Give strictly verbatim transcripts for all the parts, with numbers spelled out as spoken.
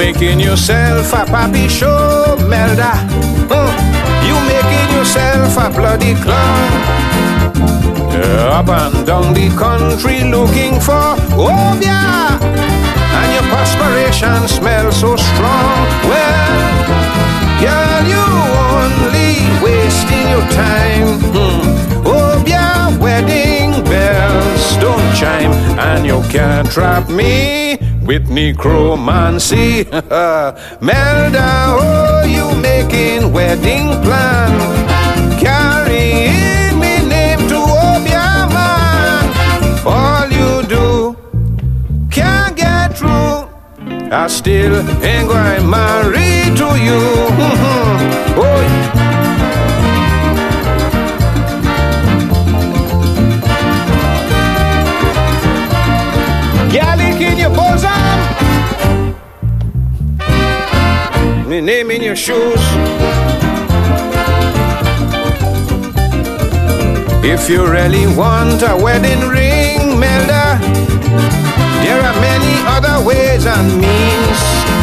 making yourself a papi show, Melda. Mm. You making yourself a bloody clown. Yeah, up and down the country looking for Obia, and your perspiration smells so strong. Well, girl, you only wasting your time. Hmm. Obia, wedding bells don't chime, and you can't trap me with necromancy. Melda, oh, you making wedding plan, carrying me name to Obia man. All you do can't get through. I still ain't going married to you. Oh. Galik in your bosom, my name in your shoes. If you really want a wedding ring, Melda, there are many other ways and means,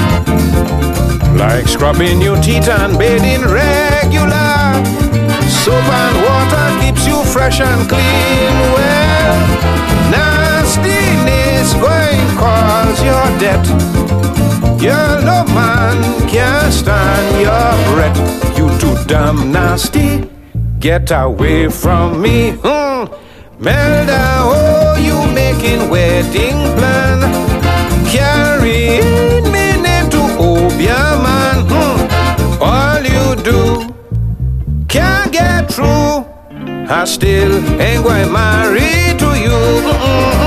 like scrubbing your teeth and bathing regular. Soap and water keeps you fresh and clean. Well, nastiness going cause your debt. Your no man can't stand your breath. You too damn nasty, get away from me. hmm. Melda, oh, you making wedding plan, carrying me name to Obia man. hmm. All you do can't get through. I still ain't going married to you. Mm-mm.